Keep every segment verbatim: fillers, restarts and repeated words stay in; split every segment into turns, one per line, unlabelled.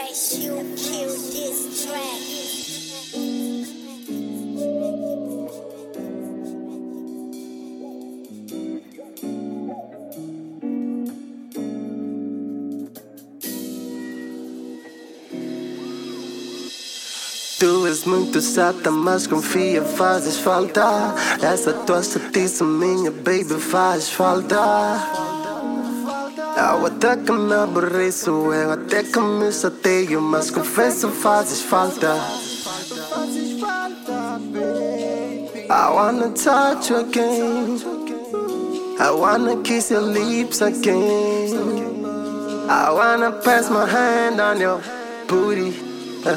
Fresh, you kill this track.
Tu és muito chata, mas confia, fazes falta. Essa tua chatice minha, baby, faz falta. Eu até que me aborreço, eu até que me chateio, mas confesso, fazes falta. I wanna touch you again, I wanna kiss your lips again, I wanna pass my hand on your booty. uh.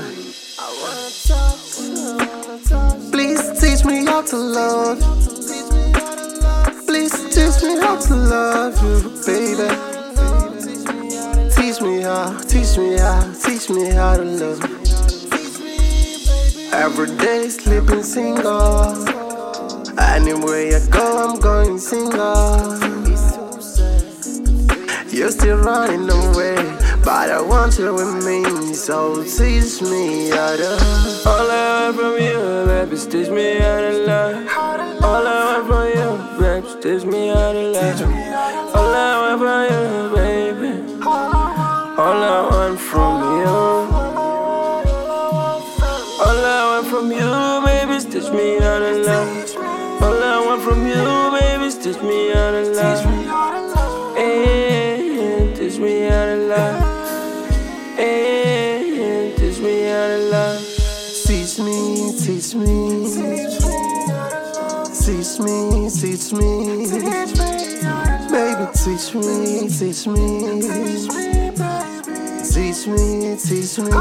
Please teach me how to love. Please teach me how to love you, baby. Teach me how, teach me how, teach me how to love. Every day sleeping single. Anywhere I go, I'm going single. You're still running away, but I want you with me, so teach me how to.
All I want from you, baby, is teach me how to love. All I want from you, baby, is teach me how to love. All I want from you, baby. All I want from you. All I want from you, baby, is teach me how to love. All I want from you, baby, is teach me how to love. Hey, teach me how to love. Hey, teach me how to love.
Teach me, teach me, teach me, teach me, baby, teach me, teach me, teach me, teach me,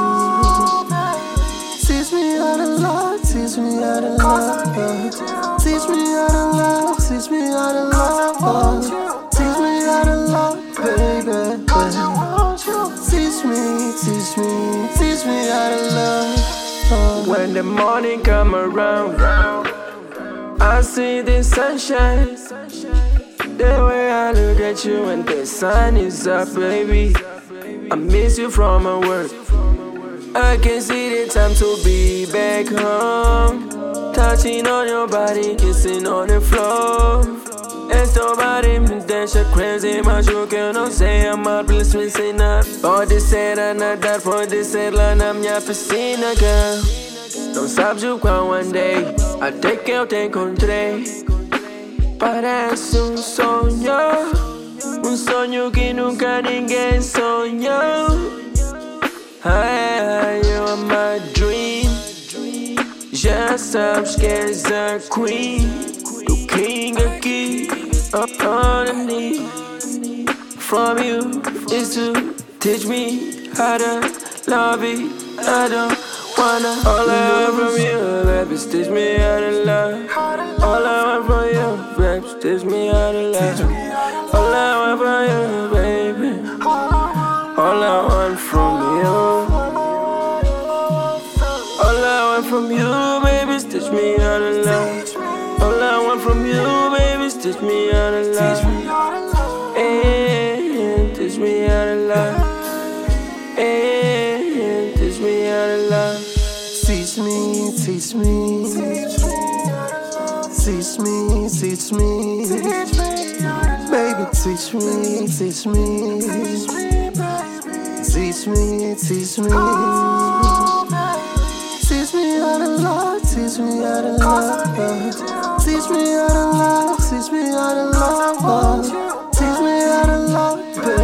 teach me how to love, teach me how to love, teach me how to love, teach me how to love, teach me how to love, baby, teach me, teach me, teach me how to love.
When the morning come around, I see the sunshine. The way I look at you when the sun is up, baby, I miss you from my work. I can see the time to be back home. Touching on your body, kissing on the floor. It's nobody me deixa crazy, mas o que eu não sei é amar pela sua ensina. Pode ser a nadar, pode ser lá na minha piscina, girl. Não sabes o quão andei, até que eu te encontrei. Parece um sonho, um sonho que nunca ninguém sonhou. Hi, you are my dream. Já sabes que és a queen, do king aqui. All I need from you is to teach me how to love it. I don't wanna. All I want from you, baby, is teach me how to love. All I want from you, baby, is teach me how to love. All I want from you, baby. All I want from you. All I want from you, baby, is teach me how to love. All I want from you, baby, is teach me how to love. Hey, teach me how to love. Hey, teach me how to love.
Teach me, teach me, teach me, teach me, baby, teach me, teach me, teach me, teach me, teach me how to love, teach me how to love, teach me how to love, teach me how to love, teach me how to love, baby.